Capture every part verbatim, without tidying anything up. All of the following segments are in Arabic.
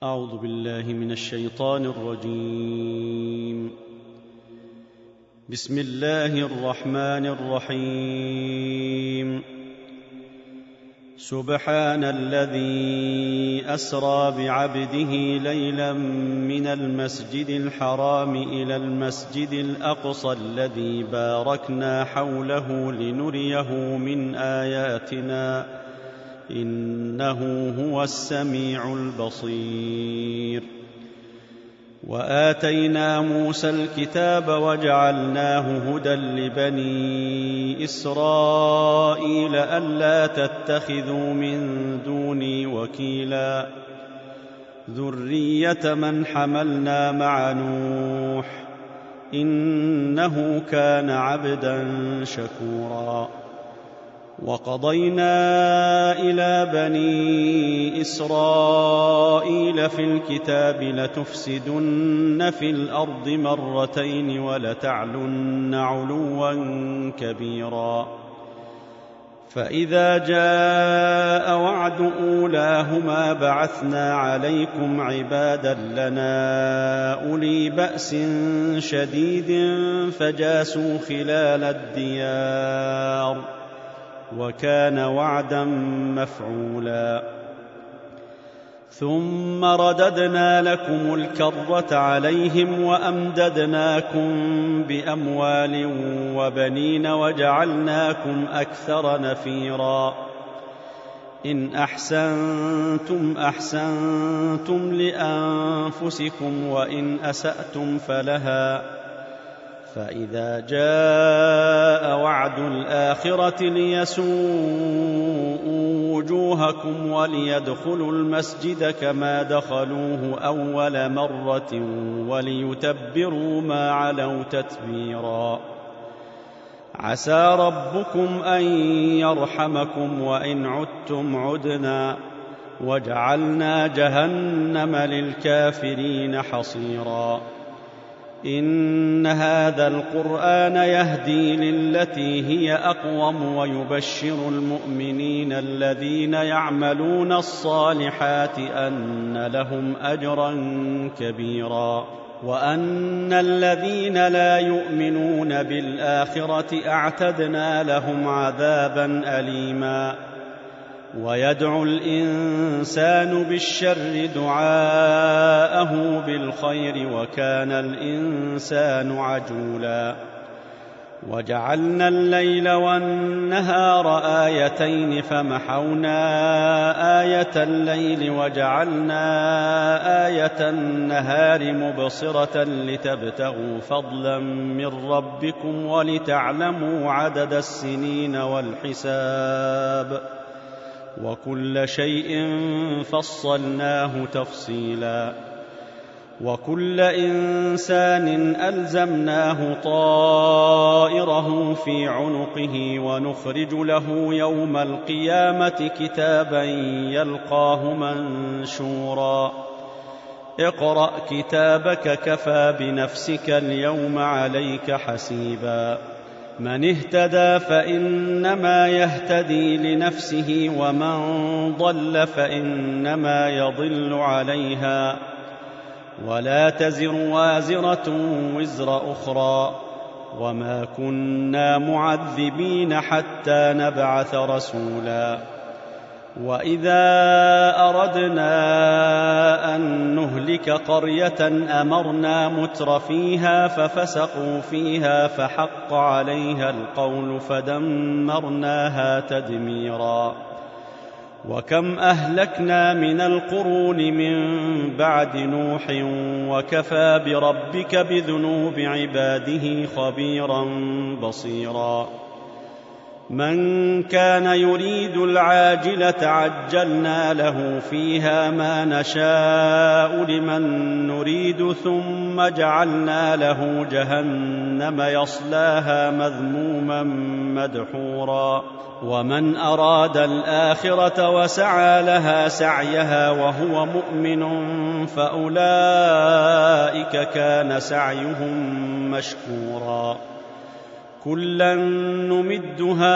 أعوذ بالله من الشيطان الرجيم. بسم الله الرحمن الرحيم. سبحان الذي أسرى بعبده ليلا من المسجد الحرام إلى المسجد الأقصى الذي باركنا حوله لنريه من آياتنا إنه هو السميع البصير. وآتينا موسى الكتاب وجعلناه هدى لبني إسرائيل ألا تتخذوا من دوني وكيلا ذرية من حملنا مع نوح إنه كان عبدا شكورا. وقضينا إلى بني إسرائيل في الكتاب لتفسدن في الأرض مرتين ولتعلن علوا كبيرا. فإذا جاء وعد أولاهما بعثنا عليكم عبادا لنا أولي بأس شديد فجاسوا خلال الديار وكان وعدا مفعولا. ثم رددنا لكم الكرة عليهم وأمددناكم بأموال وبنين وجعلناكم أكثر نفيرا. إن أحسنتم أحسنتم لأنفسكم وإن أسأتم فلها. فإذا جاء وعد الآخرة ليسوءوا وجوهكم وليدخلوا المسجد كما دخلوه أول مرة وليتبروا ما علوا تتبيرا. عسى ربكم أن يرحمكم وإن عدتم عدنا وجعلنا جهنم للكافرين حصيرا. إن هذا القرآن يهدي للتي هي أقوم ويبشر المؤمنين الذين يعملون الصالحات أن لهم أجرا كبيرا وأن الذين لا يؤمنون بالآخرة أعتدنا لهم عذابا أليما. ويدعو الإنسان بالشر دعاءه بالخير وكان الإنسان عجولا. وجعلنا الليل والنهار آيتين فمحونا آية الليل وجعلنا آية النهار مبصرة لتبتغوا فضلا من ربكم ولتعلموا عدد السنين والحساب وكل شيء فصلناه تفصيلا. وكل إنسان ألزمناه طائره في عنقه ونخرج له يوم القيامة كتابا يلقاه منشورا. اقرأ كتابك كفى بنفسك اليوم عليك حسيبا. من اهتدى فإنما يهتدي لنفسه ومن ضل فإنما يضل عليها ولا تزر وازرة وزر أخرى وما كنا معذبين حتى نبعث رسولا. وإذا أردنا أن نهلك قرية أمرنا متر فيها ففسقوا فيها فحق عليها القول فدمرناها تدميرا. وكم أهلكنا من القرون من بعد نوح وكفى بربك بذنوب عباده خبيرا بصيرا. من كان يريد العاجلة عجلنا له فيها ما نشاء لمن نريد ثم جعلنا له جهنم يصلاها مذموما مدحورا. ومن أراد الآخرة وسعى لها سعيها وهو مؤمن فأولئك كان سعيهم مشكورا. كلا نمد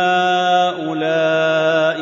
هؤلاء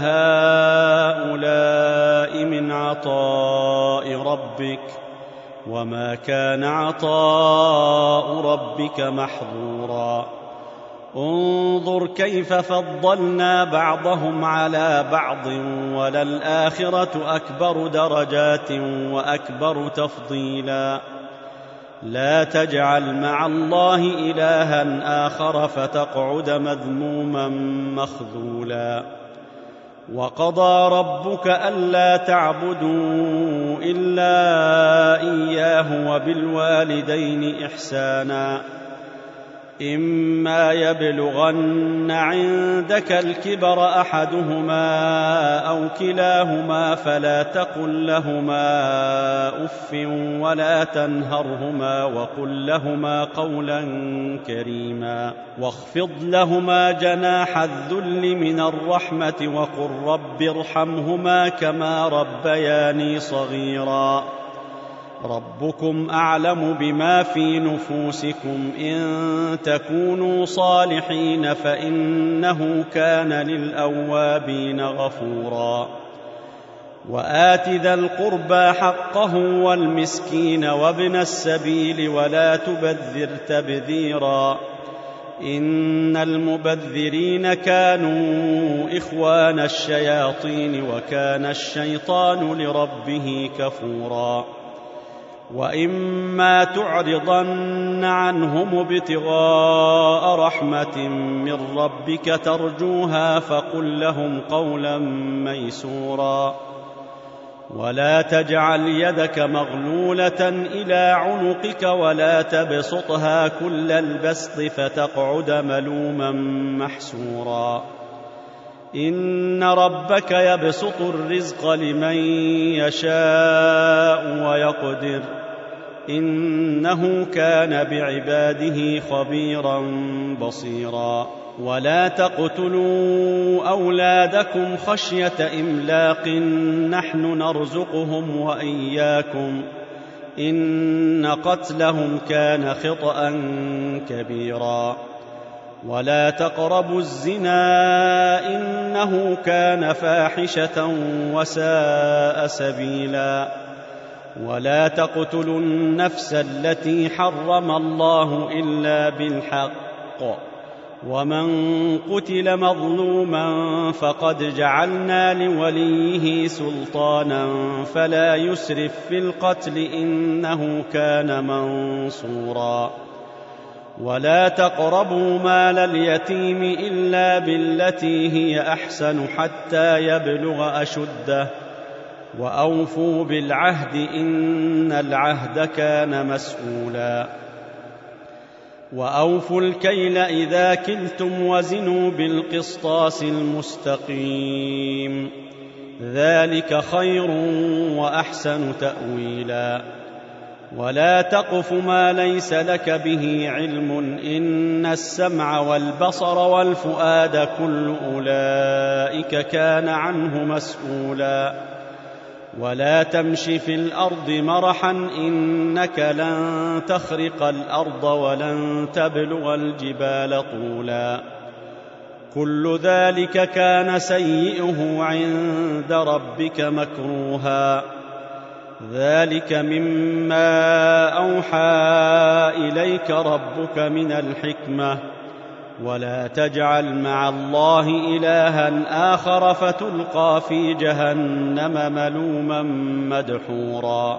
وهؤلاء من عطاء ربك وما كان عطاء ربك محظورا انظر كيف فضلنا بعضهم على بعض وللآخرة أكبر درجات وأكبر تفضيلا لا تجعل مع الله إلها آخر فتقعد مذموما مخذولا وقضى ربك ألا تعبدوا إلا إياه وبالوالدين إحسانا إما يبلغن عندك الكبر أحدهما أو كلاهما فلا تقل لهما أف ولا تنهرهما وقل لهما قولا كريما واخفض لهما جناح الذل من الرحمة وقل رب ارحمهما كما ربياني صغيرا ربكم أعلم بما في نفوسكم إن تكونوا صالحين فإنه كان للأوابين غفورا وآت ذا القربى حقه والمسكين وابن السبيل ولا تبذر تبذيرا إن المبذرين كانوا إخوان الشياطين وكان الشيطان لربه كفورا وإما تعرضن عنهم ابتغاء رحمة من ربك ترجوها فقل لهم قولا ميسورا ولا تجعل يدك مغلولة إلى عنقك ولا تبسطها كل البسط فتقعد ملوما محسورا إن ربك يبسط الرزق لمن يشاء ويقدر إنه كان بعباده خبيرا بصيرا ولا تقتلوا أولادكم خشية إملاق نحن نرزقهم وإياكم إن قتلهم كان خطأ كبيرا ولا تقربوا الزنا إنه كان فاحشة وساء سبيلا ولا تقتلوا النفس التي حرم الله إلا بالحق ومن قتل مظلوما فقد جعلنا لوليه سلطانا فلا يسرف في القتل إنه كان منصورا ولا تقربوا مال اليتيم إلا بالتي هي أحسن حتى يبلغ أشده وأوفوا بالعهد إن العهد كان مسؤولا وأوفوا الكيل إذا كلتم وزنوا بالقسطاس المستقيم ذلك خير وأحسن تأويلا ولا تقف ما ليس لك به علم إن السمع والبصر والفؤاد كل أولئك كان عنه مسؤولا ولا تمش في الأرض مرحا إنك لن تخرق الأرض ولن تبلغ الجبال طولا كل ذلك كان سيئه عند ربك مكروها ذلك مما أوحى إليك ربك من الحكمة ولا تجعل مع الله إلها آخر فتلقى في جهنم ملوما مدحورا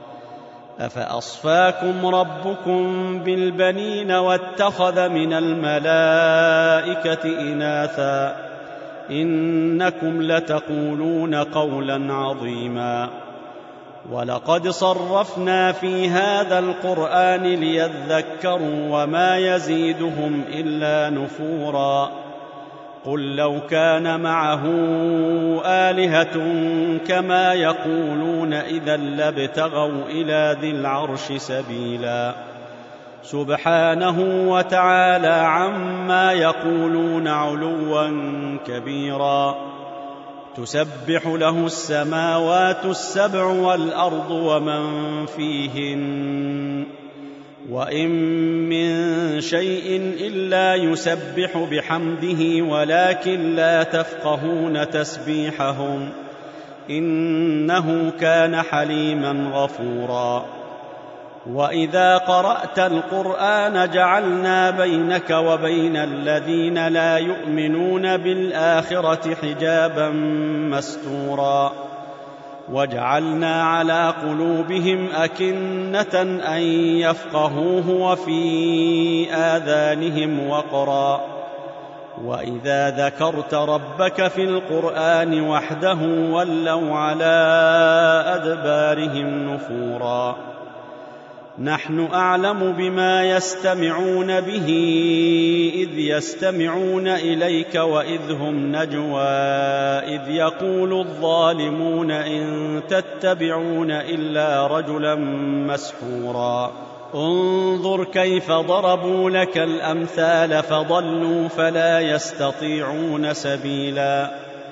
أفأصفاكم ربكم بالبنين واتخذ من الملائكة إناثا إنكم لتقولون قولا عظيما ولقد صرفنا في هذا القرآن ليذكروا وما يزيدهم إلا نفورا قل لو كان معه آلهة كما يقولون إذا لابتغوا إلى ذي العرش سبيلا سبحانه وتعالى عما يقولون علوا كبيرا تسبح له السماوات السبع والأرض ومن فيهن وإن من شيء إلا يسبح بحمده ولكن لا تفقهون تسبيحهم إنه كان حليما غفورا. وإذا قرأت القرآن جعلنا بينك وبين الذين لا يؤمنون بالآخرة حجابا مستورا وجعلنا على قلوبهم أكنة أن يفقهوه وفي آذانهم وقرا وإذا ذكرت ربك في القرآن وحده ولوا على أدبارهم نفورا. نحن أعلم بما يستمعون به إذ يستمعون إليك وإذ هم نجوى إذ يقول الظالمون إن تتبعون إلا رجلا مسحورا. انظر كيف ضربوا لك الأمثال فضلوا فلا يستطيعون سبيلا.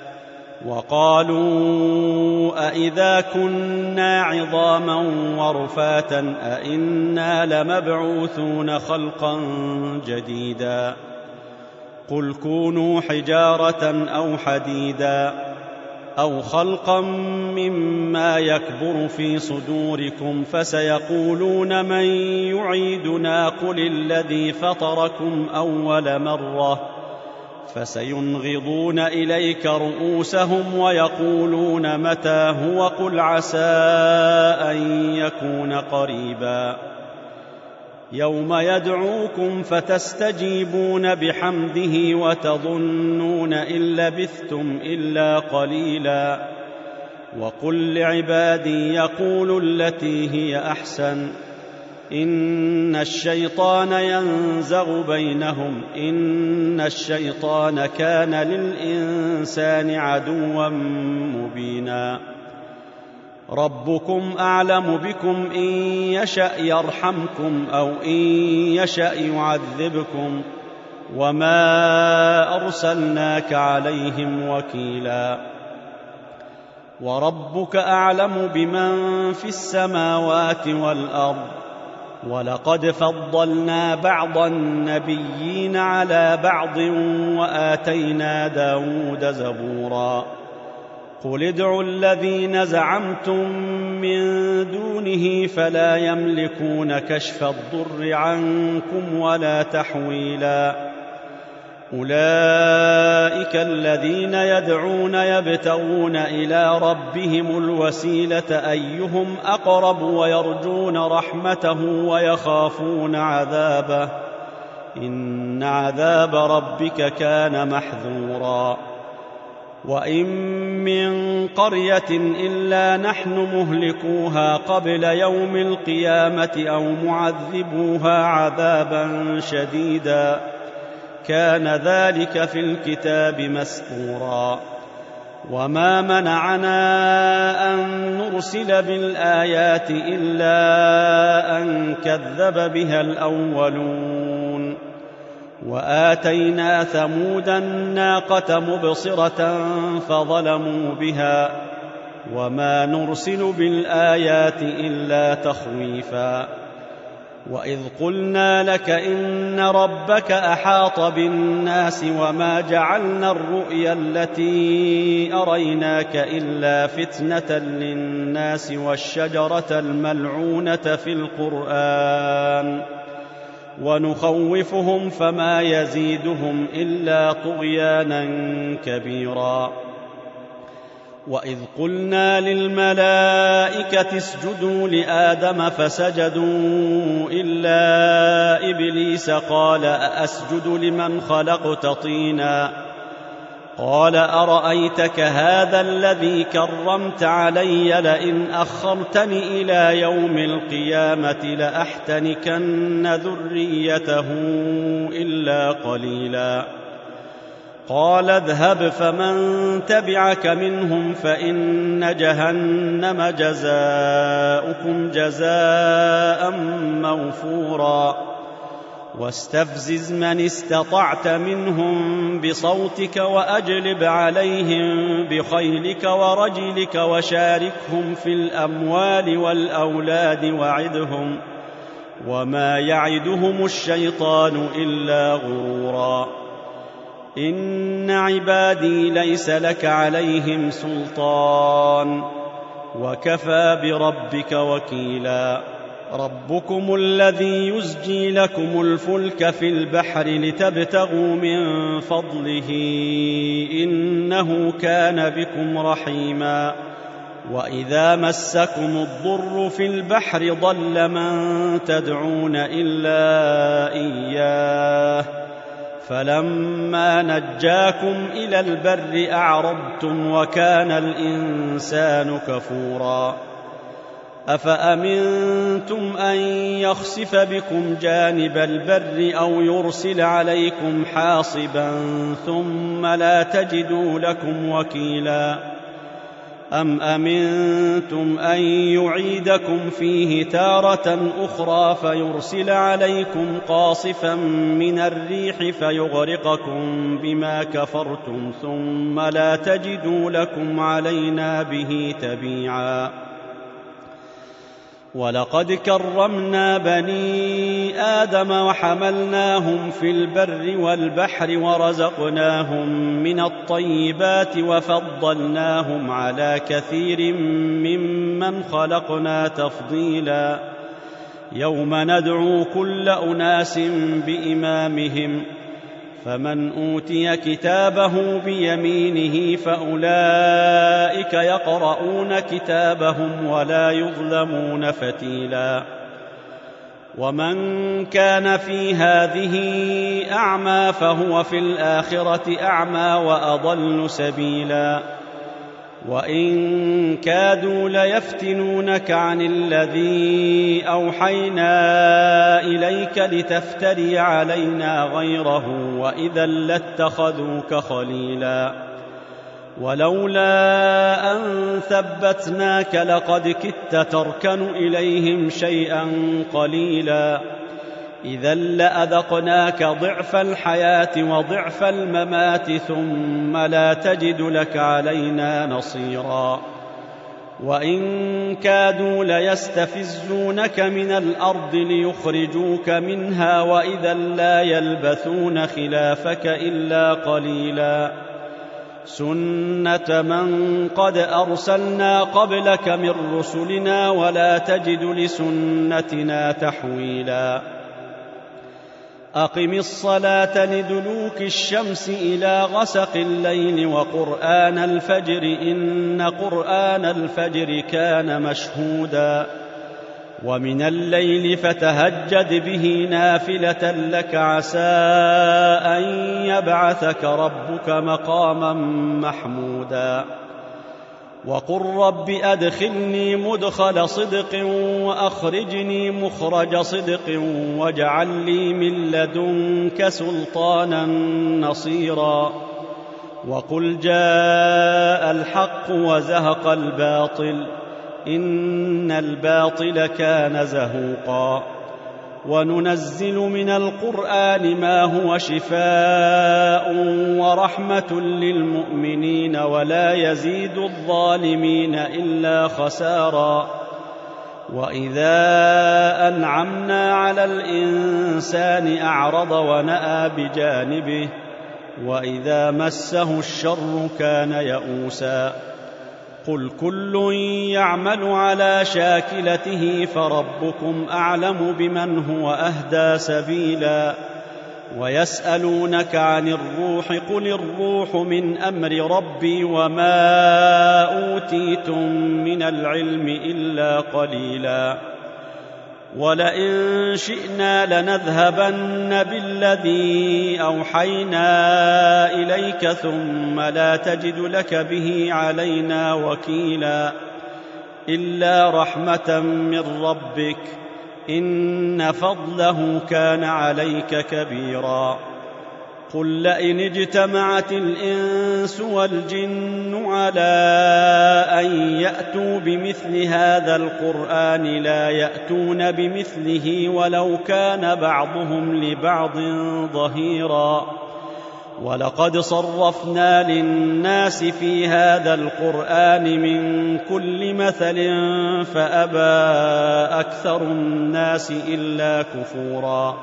وقالوا أئذا كنا عظاما ورفاتا أئنا لمبعوثون خلقا جديدا. قل كونوا حجارة أو حديدا أو خلقا مما يكبر في صدوركم فسيقولون من يعيدنا قل الذي فطركم أول مرة فسينغضون إليك رؤوسهم ويقولون متى هو قل عسى أن يكون قريبا. يوم يدعوكم فتستجيبون بحمده وتظنون إن لبثتم إلا قليلا. وقل لعبادي يقولوا التي هي أحسن إن الشيطان ينزغ بينهم إن الشيطان كان للإنسان عدوا مبينا. ربكم أعلم بكم إن يشأ يرحمكم أو إن يشأ يعذبكم وما أرسلناك عليهم وكيلا. وربك أعلم بمن في السماوات والأرض ولقد فضلنا بعض النبيين على بعض وآتينا داود زبورا. قل ادعوا الذين زعمتم من دونه فلا يملكون كشف الضر عنكم ولا تحويلا. أولئك الذين يدعون يبتغون إلى ربهم الوسيلة أيهم أقرب ويرجون رحمته ويخافون عذابه إن عذاب ربك كان محذورا. وإن من قرية إلا نحن مهلكوها قبل يوم القيامة أو معذبوها عذابا شديدا كان ذلك في الكتاب مسطورا. وما منعنا أن نرسل بالآيات إلا أن كذب بها الأولون. وآتينا ثمود الناقة مبصرة فظلموا بها وما نرسل بالآيات إلا تخويفا. وإذ قلنا لك إن ربك أحاط بالناس وما جعلنا الرؤيا التي أريناك إلا فتنة للناس والشجرة الملعونة في القرآن ونخوفهم فما يزيدهم إلا طغيانا كبيرا. وإذ قلنا للملائكة اسجدوا لآدم فسجدوا إلا إبليس قال أأسجد لمن خلقت طينا قال أرأيتك هذا الذي كرمت علي لئن أخرتني إلى يوم القيامة لأحتنكن ذريته إلا قليلا. قال اذهب فمن تبعك منهم فإن جهنم جزاؤكم جزاء موفورا. واستفزز من استطعت منهم بصوتك وأجلب عليهم بخيلك ورجلك وشاركهم في الأموال والأولاد وعدهم وما يعدهم الشيطان إلا غرورا. إن عبادي ليس لك عليهم سلطان وكفى بربك وكيلا. ربكم الذي يزجي لكم الفلك في البحر لتبتغوا من فضله إنه كان بكم رحيما. وإذا مسكم الضر في البحر ضل من تدعون إلا إياه فلما نجاكم إلى البر أعرضتم وكان الإنسان كفورا. أفأمنتم أن يخسف بكم جانب البر أو يرسل عليكم حاصبا ثم لا تجدوا لكم وكيلا. أم أمنتم أن يعيدكم فيه تارة أخرى فيرسل عليكم قاصفا من الريح فيغرقكم بما كفرتم ثم لا تجدوا لكم علينا به تبيعا. ولقد كرمنا بني آدم وحملناهم في البر والبحر ورزقناهم من الطيبات وفضلناهم على كثير ممن خلقنا تفضيلا. يوم ندعو كل أناس بإمامهم فمن أوتي كتابه بيمينه فأولئك يقرؤون كتابهم ولا يظلمون فتيلا. ومن كان في هذه أعمى فهو في الآخرة أعمى وأضل سبيلا. وإن كادوا ليفتنونك عن الذي أوحينا إليك لتفتري علينا غيره وإذا لاتخذوك خليلا. ولولا أن ثبتناك لقد كدت تركن إليهم شيئا قليلا. إذا لأذقناك ضعف الحياة وضعف الممات ثم لا تجد لك علينا نصيرا. وإن كادوا ليستفزونك من الأرض ليخرجوك منها وإذا لا يلبثون خلافك إلا قليلا. سنة من قد أرسلنا قبلك من رسلنا ولا تجد لسنتنا تحويلا. أقم الصلاة لدلوك الشمس إلى غسق الليل وقرآن الفجر إن قرآن الفجر كان مشهودا. ومن الليل فتهجد به نافلة لك عسى أن يبعثك ربك مقاما محمودا. وقل رب أدخلني مدخل صدق وأخرجني مخرج صدق واجعل لي من لدنك سلطانا نصيرا. وقل جاء الحق وزهق الباطل إن الباطل كان زهوقا. وننزل من القرآن ما هو شفاء ورحمة للمؤمنين ولا يزيد الظالمين إلا خسارا. وإذا أنعمنا على الإنسان أعرض ونأى بجانبه وإذا مسه الشر كان يئوسا. قل كل يعمل على شاكلته فربكم أعلم بمن هو أهدى سبيلا. ويسألونك عن الروح قل الروح من أمر ربي وما أوتيتم من العلم إلا قليلا. ولئن شئنا لنذهبن بالذي أوحينا إليك ثم لا تجد لك به علينا وكيلا. إلا رحمة من ربك إن فضله كان عليك كبيرا. قل لئن اجتمعت الإنس والجن على أن يأتوا بمثل هذا القرآن لا يأتون بمثله ولو كان بعضهم لبعض ظهيرا. ولقد صرفنا للناس في هذا القرآن من كل مثل فأبى أكثر الناس إلا كفورا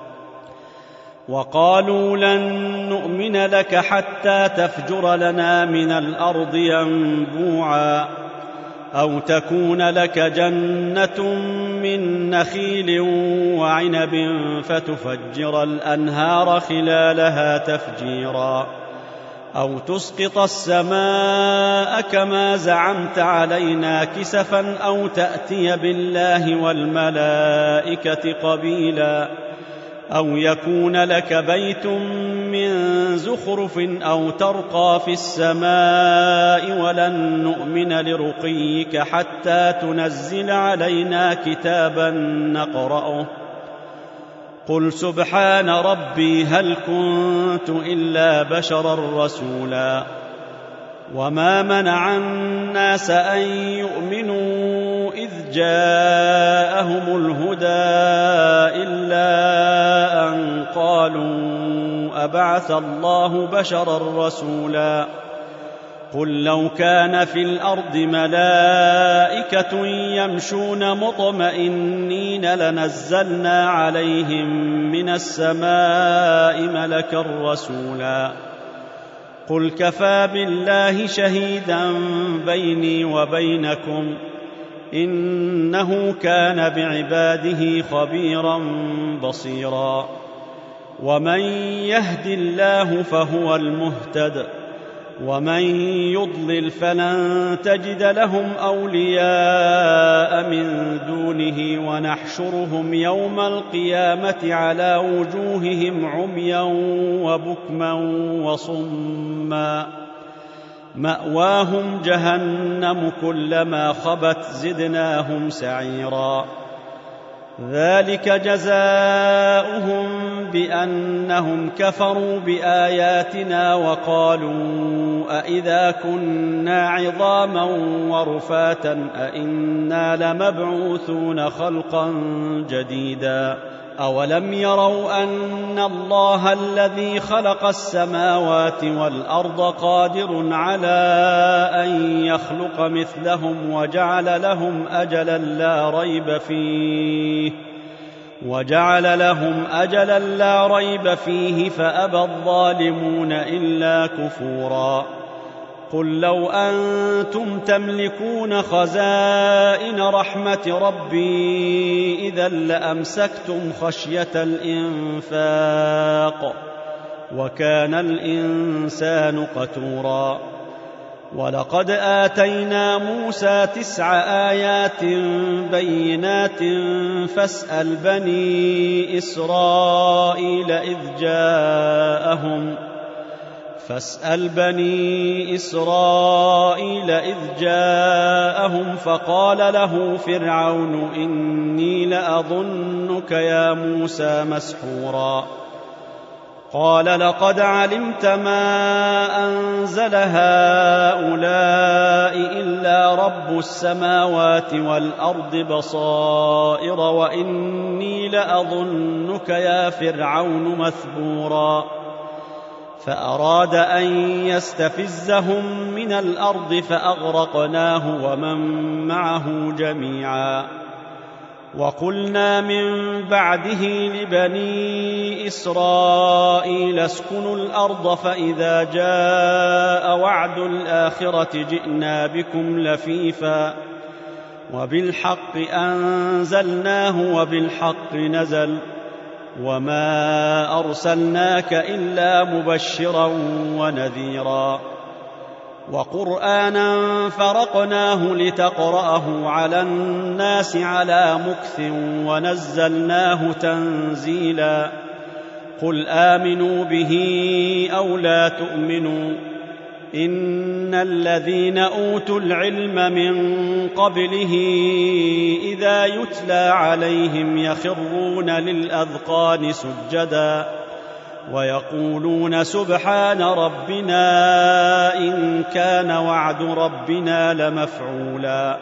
وقالوا لن نؤمن لك حتى تفجر لنا من الأرض ينبوعا أو تكون لك جنة من نخيل وعنب فتفجر الأنهار خلالها تفجيرا أو تسقط السماء كما زعمت علينا كسفا أو تأتي بالله والملائكة قبيلا أو يكون لك بيت من زخرف أو ترقى في السماء ولن نؤمن لرقيك حتى تنزل علينا كتابا نقرأه قل سبحان ربي هل كنت إلا بشرا رسولا وما منع الناس أن يؤمنوا إذ جاءهم الهدى إلا أن قالوا أبعث الله بشرا رسولا قل لو كان في الأرض ملائكة يمشون مطمئنين لنزلنا عليهم من السماء ملكا رسولا قل كفى بالله شهيدا بيني وبينكم إنه كان بعباده خبيرا بصيرا ومن يهد الله فهو المهتد ومن يضلل فلن تجد لهم أولياء من دونه ونحشرهم يوم القيامة على وجوههم عميا وبكما وصما مأواهم جهنم كلما خبت زدناهم سعيرا ذلك جزاؤهم بأنهم كفروا بآياتنا وقالوا أئذا كنا عظاما ورفاتا أئنا لمبعوثون خلقا جديدا أولم يروا أن الله الذي خلق السماوات والأرض قادر على أن يخلق مثلهم وجعل لهم أجلا لا ريب فيه وجعل لهم أجلا لا ريب فيه فأبى الظالمون إلا كفورا قل لو أنتم تملكون خزائن رحمة ربي إذا لأمسكتم خشية الإنفاق وكان الإنسان قتورا ولقد آتينا موسى تسع آيات بينات فاسأل بني إسرائيل إذ جاءهم فاسأل بني إسرائيل إذ جاءهم فقال له فرعون إني لأظنك يا موسى مسحورا قال لقد علمت ما أنزل هؤلاء إلا رب السماوات والأرض بصائر وإني لأظنك يا فرعون مثبورا فأراد أن يستفزهم من الأرض فأغرقناه ومن معه جميعا وقلنا من بعده لبني إسرائيل اسكنوا الأرض فإذا جاء وعد الآخرة جئنا بكم لفيفا وبالحق أنزلناه وبالحق نزل وما أرسلناك إلا مبشرا ونذيرا وقرآنا فرقناه لتقرأه على الناس على مكث ونزلناه تنزيلا قل آمنوا به أو لا تؤمنوا إن الذين أوتوا العلم من قبله إذا يتلى عليهم يخرون للأذقان سجدا ويقولون سبحان ربنا إن كان وعد ربنا لمفعولا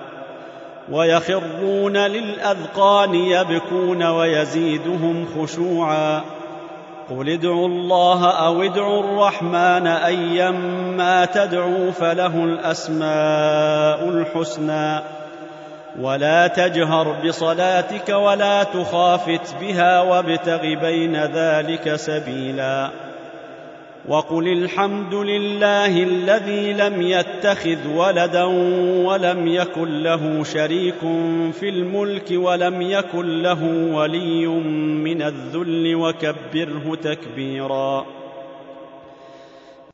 ويخرون للأذقان يبكون ويزيدهم خشوعا قل ادعوا الله أو ادعوا الرحمن أيما تدعوا فله الأسماء الحسنى ولا تجهر بصلاتك ولا تخافت بها وابتغ بين ذلك سبيلا وقل الحمد لله الذي لم يتخذ ولدا ولم يكن له شريك في الملك ولم يكن له ولي من الذل وكبره تكبيرا.